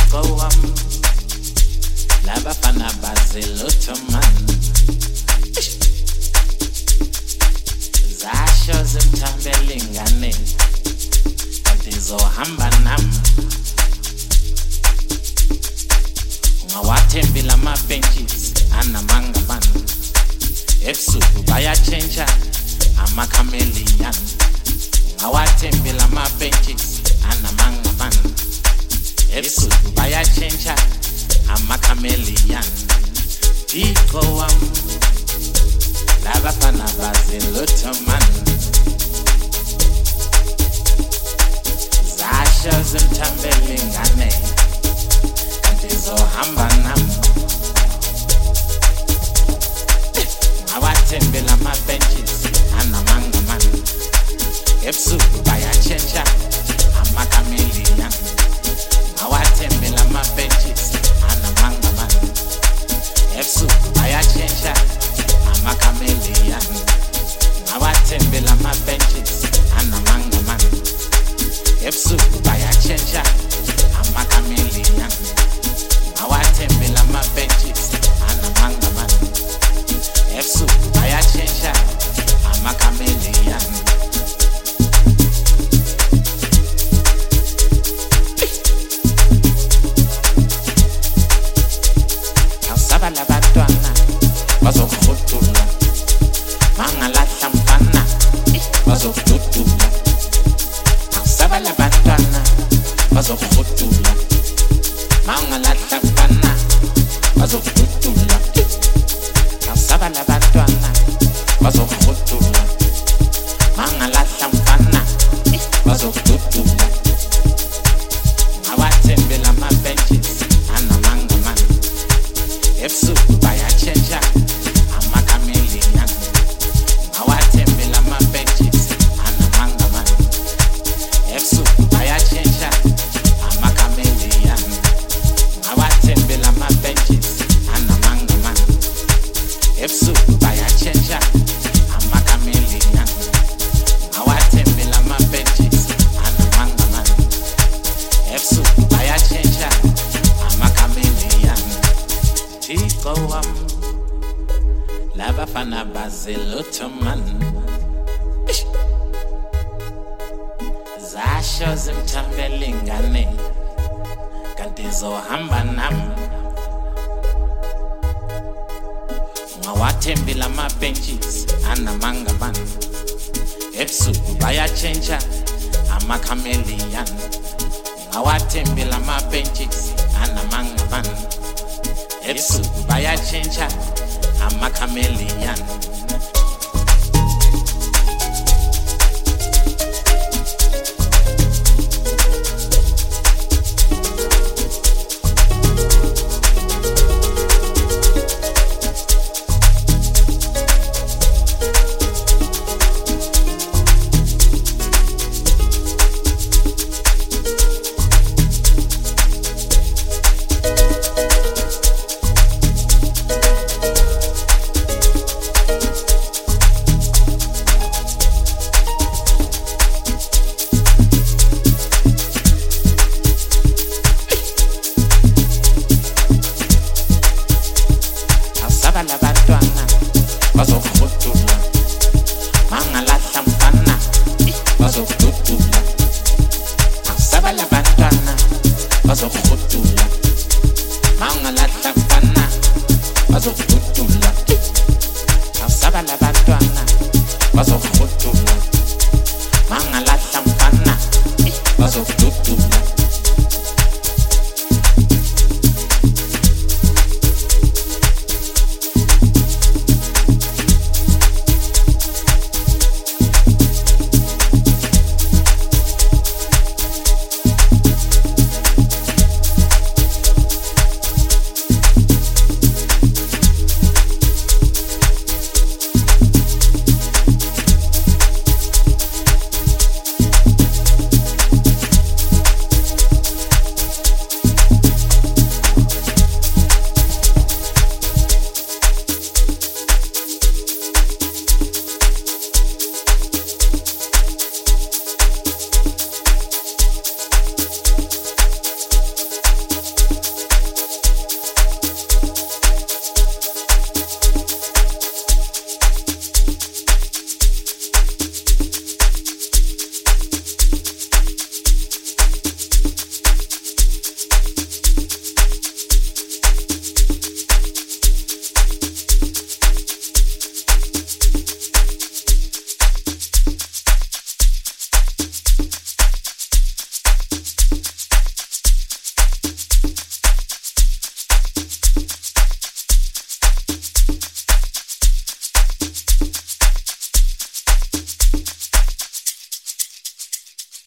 Tiko wam labafana bazilutho man zasho zimthambele ingane kanti zohamba nami ungawathembela ama-benches anamanga man ebusuku bayatshentsha ama-chameleon ungawathembela ama-benches anamanga man ebusuku bayatshentsha ama-chameleon Tiko wam labafana bazilutho man zasho zimthambele ingane kanti zohamba nami ungawathembela ama-benches anamanga man ebusuku bayatshentsha ama-chameleon ungawathembela ama-benches anamanga man ebusuku bayatshentsha ama-chameleon ungawathembela ama-benches anamanga man ebusuku bayatshentsha ama-chameleon ungawathembela ama-benches anamanga man ebusuku bayatshentsha ama-chameleon Labantwana bazokududula mangalahla mfana bazokududula asaba labantwana bazokududula mangalahla mfana bazokududula asaba labantwana bazokududula mangalahla mfana bazokududula awathembela ama-benches anamanga man ebusuku bayatshentsha ama-chameleon ungawathembela ama-benches anamanga man ebusuku bayatshentsha ama-chameleon ungawathembela ama-benches anamanga man ebusuku bayatshentsha ama-chameleon ungawathembela ama-benches anamanga man ebusuku bayatshentsha ama-chameleon Tiko wam labafana bazilutho man zasho zimthambele ingane kanti zohamba nami ungawathembela ama-benches anamanga man ebusuku bayatshentsha ama-chameleon ungawathembela ama-benches anamanga man ebusuku bayatshentsha ama-chameleon labantwana bazokududula mangalahla mfana bazokududula asaba labantwana bazokududula mangalahla mfana bazokududula asaba labantwana bazokududula mangalahla mfana bazokududula